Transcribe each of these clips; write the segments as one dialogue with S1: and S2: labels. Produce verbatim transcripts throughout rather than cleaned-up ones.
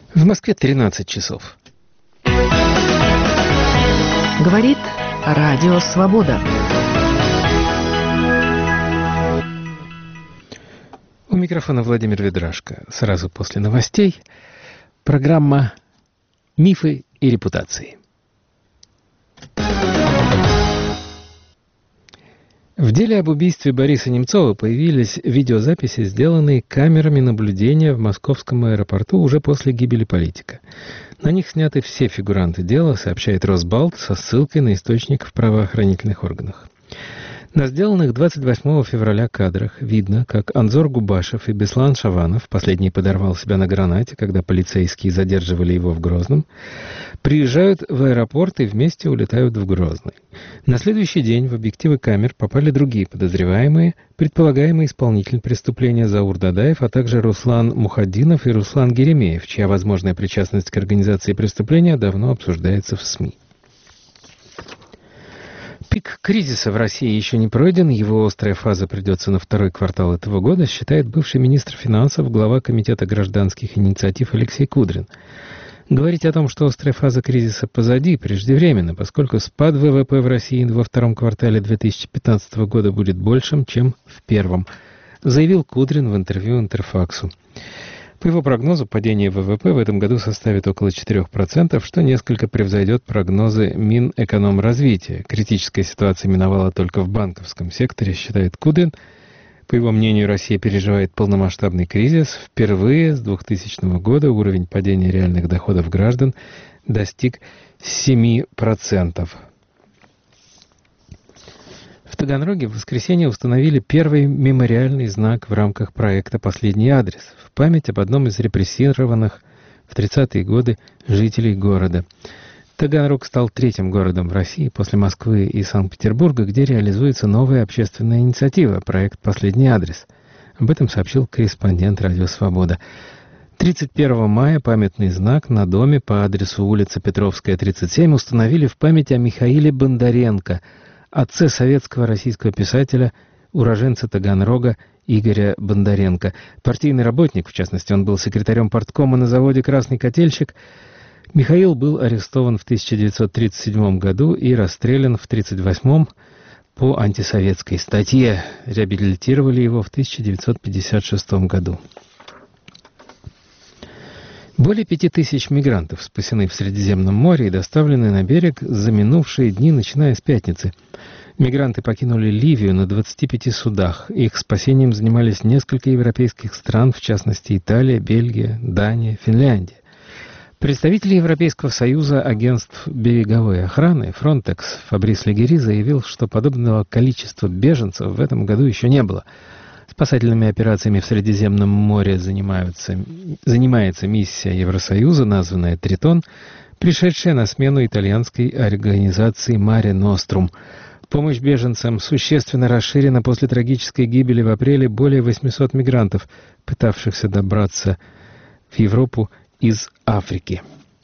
S1: В Москве тринадцать часов.
S2: Говорит Радио Свобода.
S1: У микрофона Владимир Ведрашко. Сразу после новостей программа «Мифы и репутации». В деле об убийстве Бориса Немцова появились видеозаписи, сделанные камерами наблюдения в московском аэропорту уже после гибели политика. На них сняты все фигуранты дела, сообщает Росбалт со ссылкой на источник в правоохранительных органах. На сделанных двадцать восьмого февраля кадрах видно, как Анзор Губашев и Беслан Шаванов, последний подорвал себя на гранате, когда полицейские задерживали его в Грозном, приезжают в аэропорт и вместе улетают в Грозный. На следующий день в объективы камер попали другие подозреваемые, предполагаемый исполнитель преступления Заур Дадаев, а также Руслан Мухаддинов и Руслан Геремеев, чья возможная причастность к организации преступления давно обсуждается в СМИ. Пик кризиса в России еще не пройден, его острая фаза придется на второй квартал этого года, считает бывший министр финансов, глава Комитета гражданских инициатив Алексей Кудрин. Говорить о том, что острая фаза кризиса позади, преждевременно, поскольку спад ВВП в России во втором квартале две тысячи пятнадцатого года будет большим, чем в первом, заявил Кудрин в интервью Интерфаксу. По его прогнозу, падение ВВП в этом году составит около четырех процентов, что несколько превзойдет прогнозы Минэкономразвития. Критическая ситуация миновала только в банковском секторе, считает Кудрин. По его мнению, Россия переживает полномасштабный кризис. Впервые с двухтысячного года уровень падения реальных доходов граждан достиг семи процентов. В Таганроге в воскресенье установили первый мемориальный знак в рамках проекта «Последний адрес» в память об одном из репрессированных в тридцатые годы жителей города. Таганрог стал третьим городом в России после Москвы и Санкт-Петербурга, где реализуется новая общественная инициатива «Проект «Последний адрес». Об этом сообщил корреспондент «Радио Свобода». тридцать первого мая памятный знак на доме по адресу улица Петровская, тридцать семь установили в память о Михаиле Бондаренко, отце советского российского писателя, уроженца Таганрога Игоря Бондаренко. Партийный работник, в частности, он был секретарем парткома на заводе «Красный котельщик». Михаил был арестован в тысяча девятьсот тридцать седьмом году и расстрелян в тридцать восьмом по антисоветской статье. Реабилитировали его в тысяча девятьсот пятьдесят шестом году. Более пяти тысяч мигрантов спасены в Средиземном море и доставлены на берег за минувшие дни, начиная с пятницы. Мигранты покинули Ливию на двадцати пяти судах. Их спасением занимались несколько европейских стран, в частности Италия, Бельгия, Дания, Финляндия. Представитель Европейского союза агентств береговой охраны Frontex Фабрис Легери заявил, что подобного количества беженцев в этом году еще не было. Спасательными операциями в Средиземном море занимаются, занимается миссия Евросоюза, названная «Тритон», пришедшая на смену итальянской организации «Маре Нострум». Помощь беженцам существенно расширена после трагической гибели в апреле более восьмисот мигрантов, пытавшихся добраться в Европу из Африки.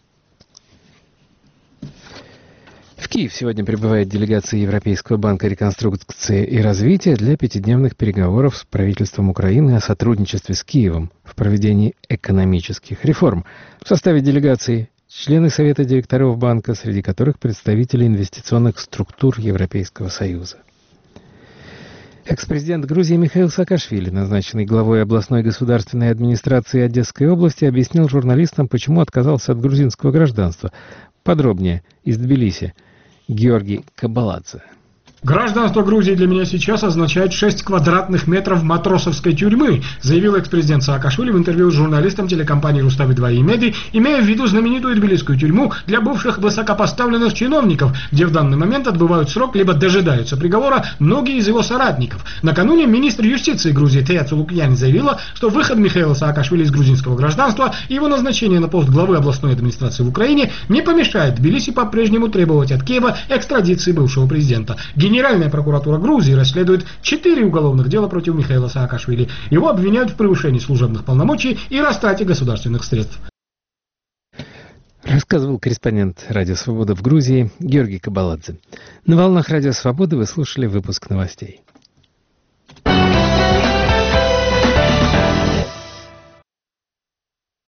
S1: В Киев сегодня прибывает делегация Европейского банка реконструкции и развития для пятидневных переговоров с правительством Украины о сотрудничестве с Киевом в проведении экономических реформ. В составе делегации члены Совета директоров банка, среди которых представители инвестиционных структур Европейского Союза. Экс-президент Грузии Михаил Саакашвили, назначенный главой областной государственной администрации Одесской области, объяснил журналистам, почему отказался от грузинского гражданства. Подробнее из Тбилиси. Георгий Кабаладзе.
S3: Гражданство Грузии для меня сейчас означает шесть квадратных метров матросовской тюрьмы, заявил экс-президент Саакашвили в интервью с журналистом телекомпании Рустави два и Меди, имея в виду знаменитую тбилисскую тюрьму для бывших высокопоставленных чиновников, где в данный момент отбывают срок либо дожидаются приговора многие из его соратников. Накануне министр юстиции Грузии Тея Цулукьяни заявила, что выход Михаила Саакашвили из грузинского гражданства и его назначение на пост главы областной администрации в Украине не помешает Тбилиси по-прежнему требовать от Киева экстрадиции бывшего президента. Генеральная прокуратура Грузии расследует четыре уголовных дела против Михаила Саакашвили. Его обвиняют в превышении служебных полномочий и растрате государственных средств.
S1: Рассказывал корреспондент Радио Свобода в Грузии Георгий Кабаладзе. На волнах Радио Свободы вы слушали выпуск новостей.